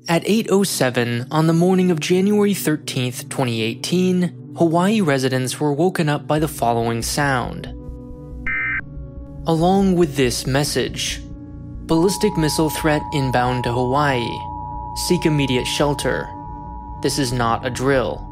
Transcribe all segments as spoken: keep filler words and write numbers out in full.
At eight oh seven on the morning of January thirteenth, twenty eighteen, Hawaii residents were woken up by the following sound. Along with this message: ballistic missile threat inbound to Hawaii. Seek immediate shelter. This is not a drill.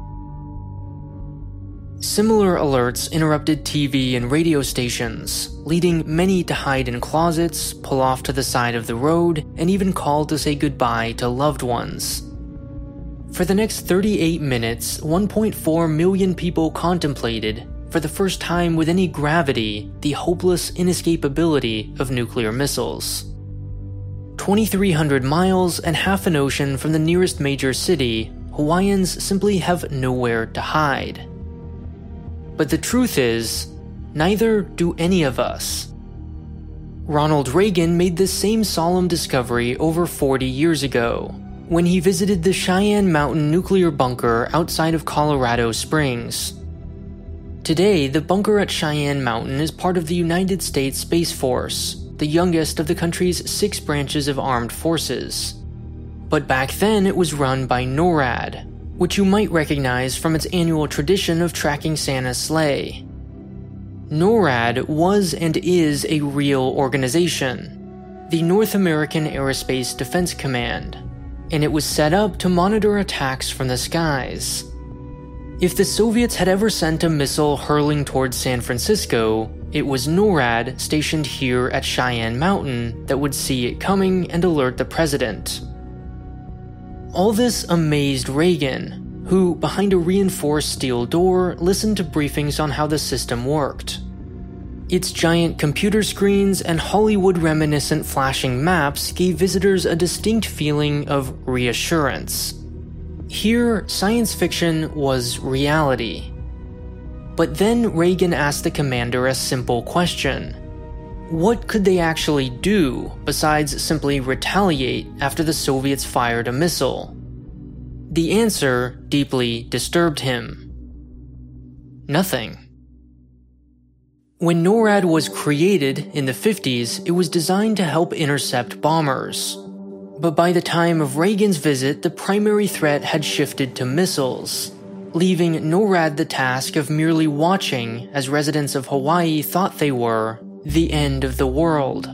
Similar alerts interrupted T V and radio stations, leading many to hide in closets, pull off to the side of the road, and even call to say goodbye to loved ones. For the next thirty-eight minutes, one point four million people contemplated, for the first time with any gravity, the hopeless inescapability of nuclear missiles. twenty-three hundred miles and half an ocean from the nearest major city, Hawaiians simply have nowhere to hide. But the truth is, neither do any of us. Ronald Reagan made this same solemn discovery over forty years ago, when he visited the Cheyenne Mountain nuclear bunker outside of Colorado Springs. Today, the bunker at Cheyenne Mountain is part of the United States Space Force, the youngest of the country's six branches of armed forces. But back then it was run by NORAD, which you might recognize from its annual tradition of tracking Santa's sleigh. NORAD was and is a real organization, the North American Aerospace Defense Command, and it was set up to monitor attacks from the skies. If the Soviets had ever sent a missile hurling towards San Francisco, it was NORAD stationed here at Cheyenne Mountain that would see it coming and alert the president. All this amazed Reagan, who, behind a reinforced steel door, listened to briefings on how the system worked. Its giant computer screens and Hollywood-reminiscent flashing maps gave visitors a distinct feeling of reassurance. Here, science fiction was reality. But then Reagan asked the commander a simple question. What could they actually do besides simply retaliate after the Soviets fired a missile? The answer deeply disturbed him. Nothing. When NORAD was created in the fifties, it was designed to help intercept bombers. But by the time of Reagan's visit, the primary threat had shifted to missiles, leaving NORAD the task of merely watching as residents of Hawaii thought they were the end of the world.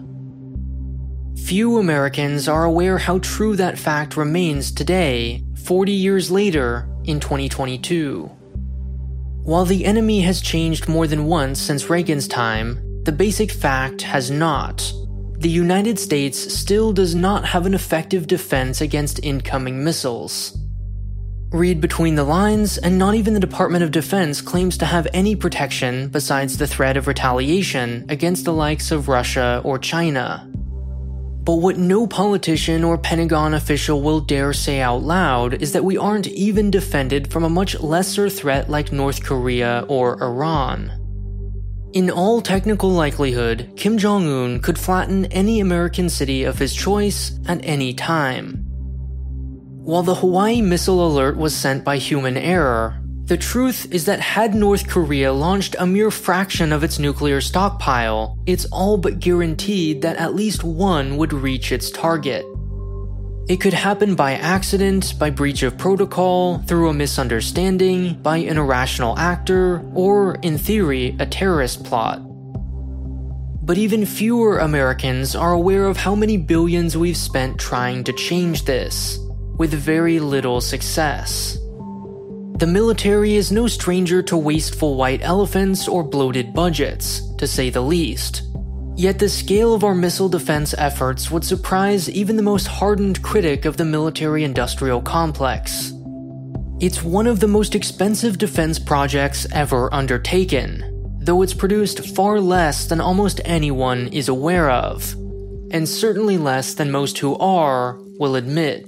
Few Americans are aware how true that fact remains today, forty years later, in twenty twenty-two. While the enemy has changed more than once since Reagan's time, the basic fact has not. The United States still does not have an effective defense against incoming missiles. Read between the lines, and not even the Department of Defense claims to have any protection besides the threat of retaliation against the likes of Russia or China. But what no politician or Pentagon official will dare say out loud is that we aren't even defended from a much lesser threat like North Korea or Iran. In all technical likelihood, Kim Jong-un could flatten any American city of his choice at any time. While the Hawaii missile alert was sent by human error, the truth is that had North Korea launched a mere fraction of its nuclear stockpile, it's all but guaranteed that at least one would reach its target. It could happen by accident, by breach of protocol, through a misunderstanding, by an irrational actor, or, in theory, a terrorist plot. But even fewer Americans are aware of how many billions we've spent trying to change this, with very little success. The military is no stranger to wasteful white elephants or bloated budgets, to say the least. Yet the scale of our missile defense efforts would surprise even the most hardened critic of the military-industrial complex. It's one of the most expensive defense projects ever undertaken, though it's produced far less than almost anyone is aware of, and certainly less than most who are will admit.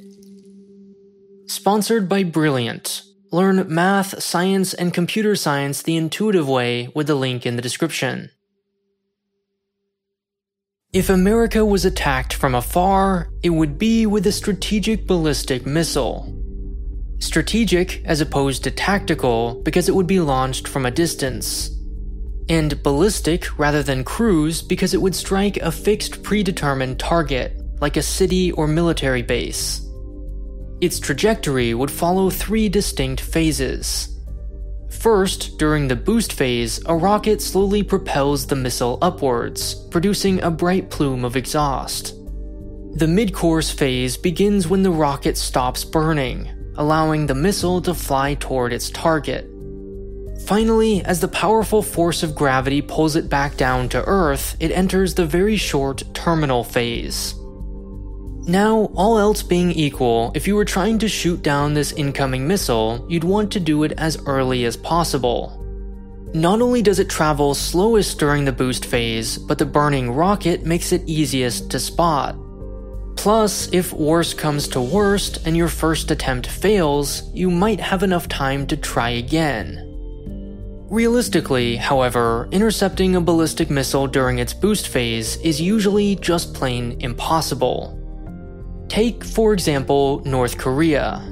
Sponsored by Brilliant. Learn math, science, and computer science the intuitive way with the link in the description. If America was attacked from afar, it would be with a strategic ballistic missile. Strategic as opposed to tactical because it would be launched from a distance. And ballistic rather than cruise because it would strike a fixed predetermined target, like a city or military base. Its trajectory would follow three distinct phases. First, during the boost phase, a rocket slowly propels the missile upwards, producing a bright plume of exhaust. The mid-course phase begins when the rocket stops burning, allowing the missile to fly toward its target. Finally, as the powerful force of gravity pulls it back down to Earth, it enters the very short terminal phase. Now, all else being equal, if you were trying to shoot down this incoming missile, you'd want to do it as early as possible. Not only does it travel slowest during the boost phase, but the burning rocket makes it easiest to spot. Plus, if worst comes to worst and your first attempt fails, you might have enough time to try again. Realistically, however, intercepting a ballistic missile during its boost phase is usually just plain impossible. Take, for example, North Korea.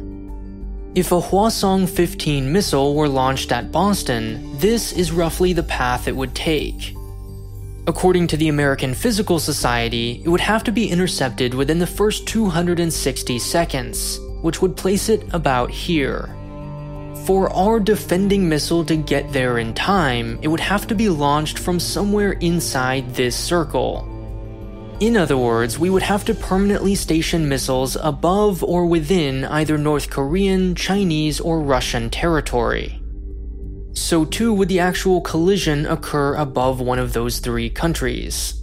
If a Hwasong fifteen missile were launched at Boston, this is roughly the path it would take. According to the American Physical Society, it would have to be intercepted within the first two hundred sixty seconds, which would place it about here. For our defending missile to get there in time, it would have to be launched from somewhere inside this circle. In other words, we would have to permanently station missiles above or within either North Korean, Chinese, or Russian territory. So too would the actual collision occur above one of those three countries.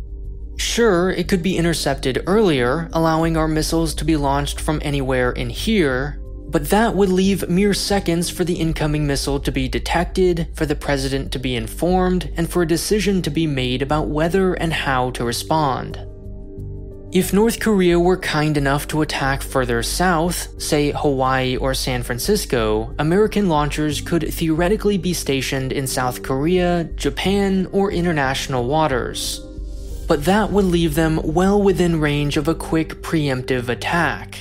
Sure, it could be intercepted earlier, allowing our missiles to be launched from anywhere in here, but that would leave mere seconds for the incoming missile to be detected, for the president to be informed, and for a decision to be made about whether and how to respond. If North Korea were kind enough to attack further south, say Hawaii or San Francisco, American launchers could theoretically be stationed in South Korea, Japan, or international waters. But that would leave them well within range of a quick preemptive attack.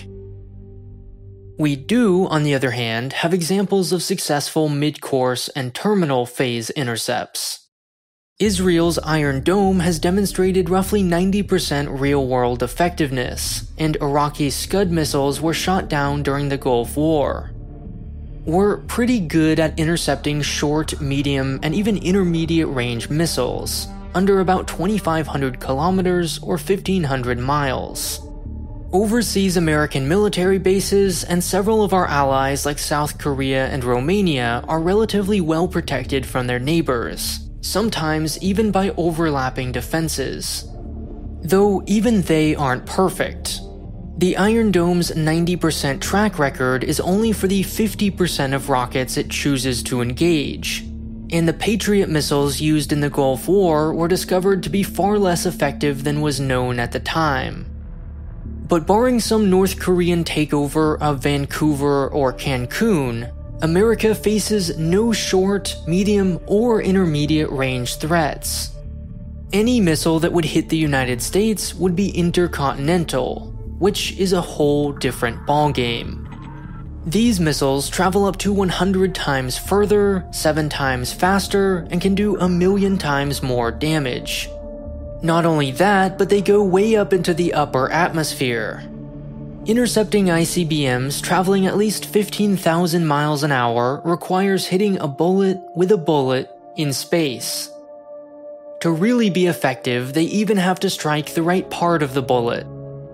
We do, on the other hand, have examples of successful mid-course and terminal phase intercepts. Israel's Iron Dome has demonstrated roughly ninety percent real-world effectiveness, and Iraqi Scud missiles were shot down during the Gulf War. We're pretty good at intercepting short, medium, and even intermediate-range missiles, under about twenty-five hundred kilometers or fifteen hundred miles. Overseas American military bases and several of our allies like South Korea and Romania are relatively well protected from their neighbors, sometimes even by overlapping defenses. Though even they aren't perfect. The Iron Dome's ninety percent track record is only for the fifty percent of rockets it chooses to engage, and the Patriot missiles used in the Gulf War were discovered to be far less effective than was known at the time. But barring some North Korean takeover of Vancouver or Cancun, America faces no short, medium, or intermediate range threats. Any missile that would hit the United States would be intercontinental, which is a whole different ballgame. These missiles travel up to one hundred times further, seven times faster, and can do a million times more damage. Not only that, but they go way up into the upper atmosphere. Intercepting I C B Ms traveling at least fifteen thousand miles an hour requires hitting a bullet with a bullet in space. To really be effective, they even have to strike the right part of the bullet.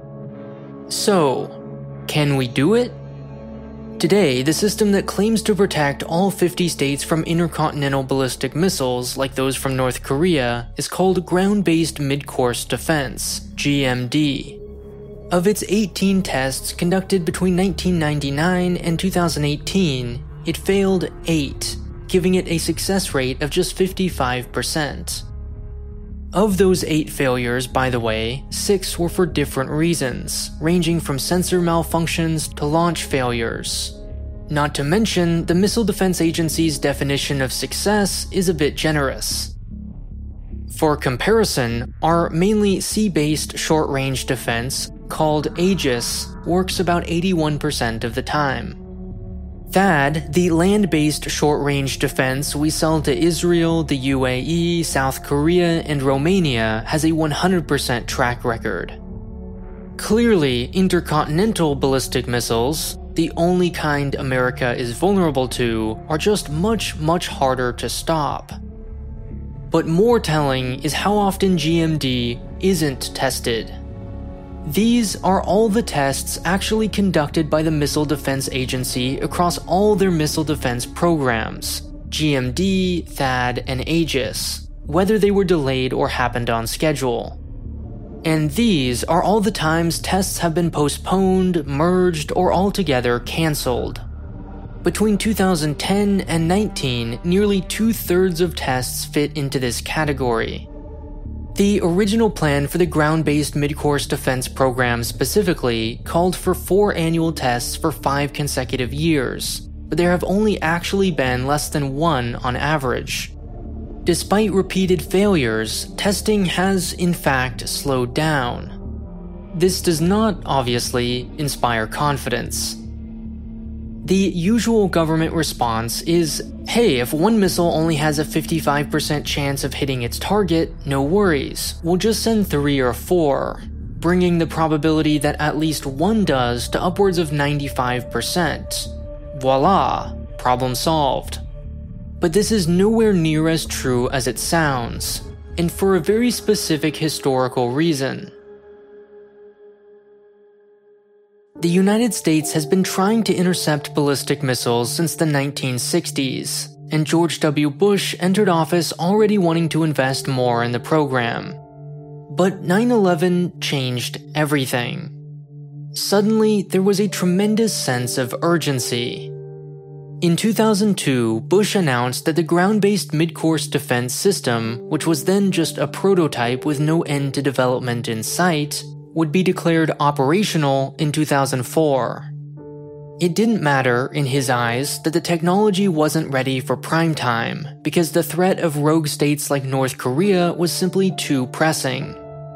So, can we do it? Today, the system that claims to protect all fifty states from intercontinental ballistic missiles like those from North Korea is called Ground-Based Mid-Course Defense, G M D. Of its eighteen tests conducted between nineteen ninety-nine and two thousand eighteen, it failed eight, giving it a success rate of just fifty-five percent. Of those eight failures, by the way, six were for different reasons, ranging from sensor malfunctions to launch failures. Not to mention, the Missile Defense Agency's definition of success is a bit generous. For comparison, our mainly sea-based short-range defense, called Aegis, works about eighty-one percent of the time. THAAD, the land-based short-range defense we sell to Israel, the U A E, South Korea, and Romania, has a one hundred percent track record. Clearly, intercontinental ballistic missiles, the only kind America is vulnerable to, are just much, much harder to stop. But more telling is how often G M D isn't tested. These are all the tests actually conducted by the Missile Defense Agency across all their missile defense programs, G M D, THAAD, and Aegis, whether they were delayed or happened on schedule. And these are all the times tests have been postponed, merged, or altogether cancelled. Between two thousand ten and nineteen, nearly two-thirds of tests fit into this category. The original plan for the ground-based mid-course defense program specifically called for four annual tests for five consecutive years, but there have only actually been less than one on average. Despite repeated failures, testing has in fact slowed down. This does not, obviously, inspire confidence. The usual government response is, hey, if one missile only has a fifty-five percent chance of hitting its target, no worries, we'll just send three or four, bringing the probability that at least one does to upwards of ninety-five percent. Voila, problem solved. But this is nowhere near as true as it sounds, and for a very specific historical reason. The United States has been trying to intercept ballistic missiles since the nineteen sixties, and George W. Bush entered office already wanting to invest more in the program. But nine eleven changed everything. Suddenly, there was a tremendous sense of urgency. In two thousand two, Bush announced that the ground-based mid-course defense system, which was then just a prototype with no end to development in sight, would be declared operational in two thousand four. It didn't matter, in his eyes, that the technology wasn't ready for prime time, because the threat of rogue states like North Korea was simply too pressing.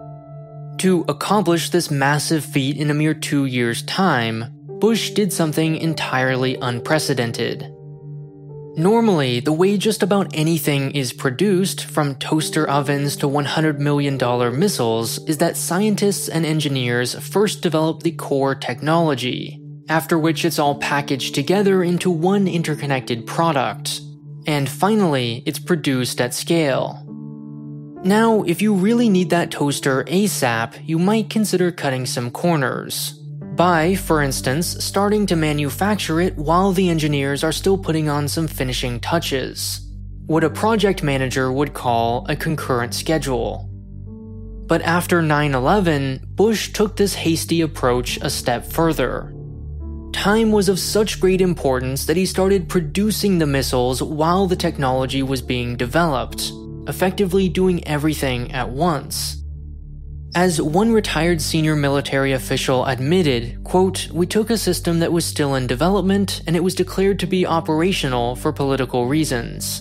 To accomplish this massive feat in a mere two years' time, Bush did something entirely unprecedented. Normally, the way just about anything is produced, from toaster ovens to one hundred million dollar missiles, is that scientists and engineers first develop the core technology, after which it's all packaged together into one interconnected product, and finally, it's produced at scale. Now, if you really need that toaster ASAP, you might consider cutting some corners. By, for instance, starting to manufacture it while the engineers are still putting on some finishing touches, what a project manager would call a concurrent schedule. But after nine eleven, Bush took this hasty approach a step further. Time was of such great importance that he started producing the missiles while the technology was being developed, effectively doing everything at once. As one retired senior military official admitted, quote, "We took a system that was still in development and it was declared to be operational for political reasons."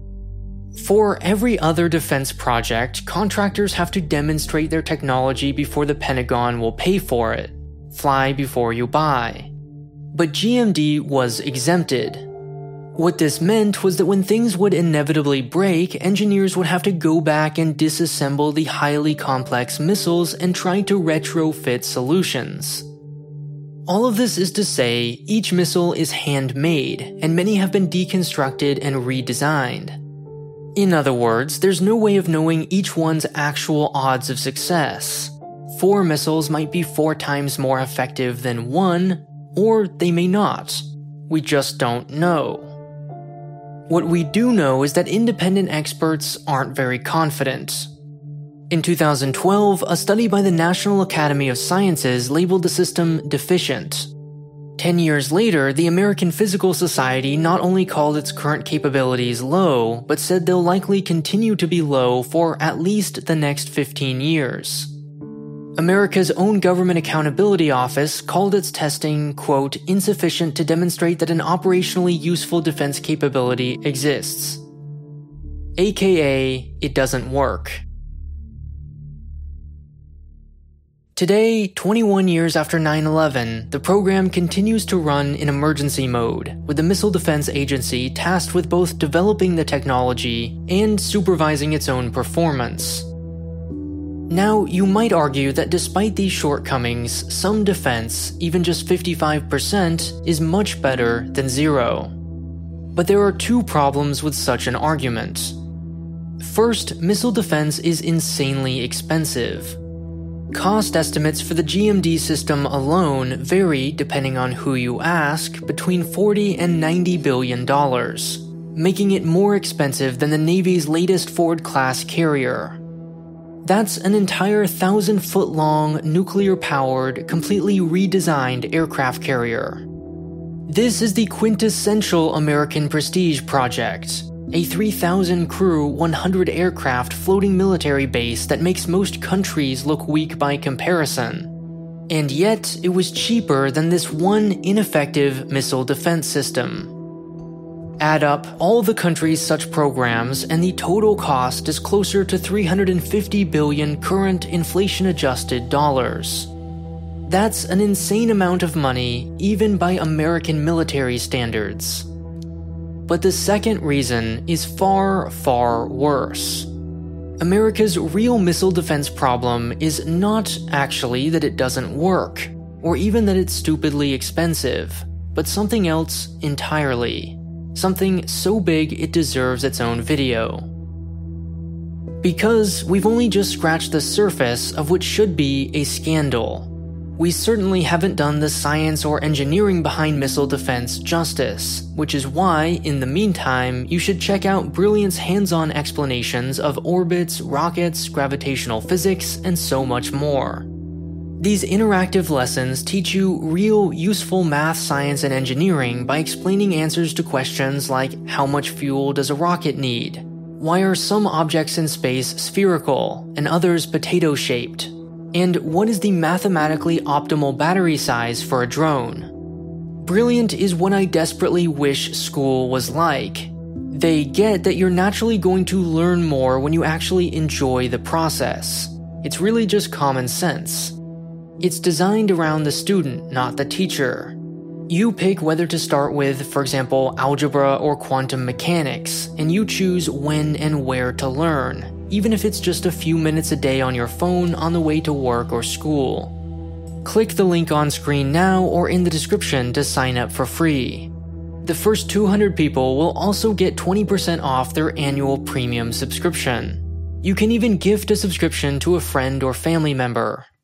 For every other defense project, contractors have to demonstrate their technology before the Pentagon will pay for it. Fly before you buy. But G M D was exempted. What this meant was that when things would inevitably break, engineers would have to go back and disassemble the highly complex missiles and try to retrofit solutions. All of this is to say, each missile is handmade, and many have been deconstructed and redesigned. In other words, there's no way of knowing each one's actual odds of success. Four missiles might be four times more effective than one, or they may not. We just don't know. What we do know is that independent experts aren't very confident. In two thousand twelve, a study by the National Academy of Sciences labeled the system deficient. Ten years later, the American Physical Society not only called its current capabilities low, but said they'll likely continue to be low for at least the next fifteen years. America's own Government Accountability Office called its testing, quote, insufficient to demonstrate that an operationally useful defense capability exists. A K A, it doesn't work. Today, twenty-one years after nine eleven, the program continues to run in emergency mode, with the Missile Defense Agency tasked with both developing the technology and supervising its own performance. Now, you might argue that despite these shortcomings, some defense, even just fifty-five percent, is much better than zero. But there are two problems with such an argument. First, missile defense is insanely expensive. Cost estimates for the G M D system alone vary, depending on who you ask, between forty and ninety billion dollars, making it more expensive than the Navy's latest Ford-class carrier. That's an entire thousand-foot-long, nuclear-powered, completely redesigned aircraft carrier. This is the quintessential American prestige project, a three thousand crew, one hundred aircraft floating military base that makes most countries look weak by comparison. And yet, it was cheaper than this one ineffective missile defense system. Add up all the countries' such programs, and the total cost is closer to three hundred fifty billion current inflation-adjusted dollars. That's an insane amount of money, even by American military standards. But the second reason is far, far worse. America's real missile defense problem is not actually that it doesn't work, or even that it's stupidly expensive, but something else entirely. Something so big it deserves its own video. Because we've only just scratched the surface of what should be a scandal. We certainly haven't done the science or engineering behind missile defense justice, which is why, in the meantime, you should check out Brilliant's hands-on explanations of orbits, rockets, gravitational physics, and so much more. These interactive lessons teach you real, useful math, science, and engineering by explaining answers to questions like how much fuel does a rocket need? Why are some objects in space spherical and others potato-shaped? And what is the mathematically optimal battery size for a drone? Brilliant is what I desperately wish school was like. They get that you're naturally going to learn more when you actually enjoy the process. It's really just common sense. It's designed around the student, not the teacher. You pick whether to start with, for example, algebra or quantum mechanics, and you choose when and where to learn, even if it's just a few minutes a day on your phone on the way to work or school. Click the link on screen now or in the description to sign up for free. The first two hundred people will also get twenty percent off their annual premium subscription. You can even gift a subscription to a friend or family member.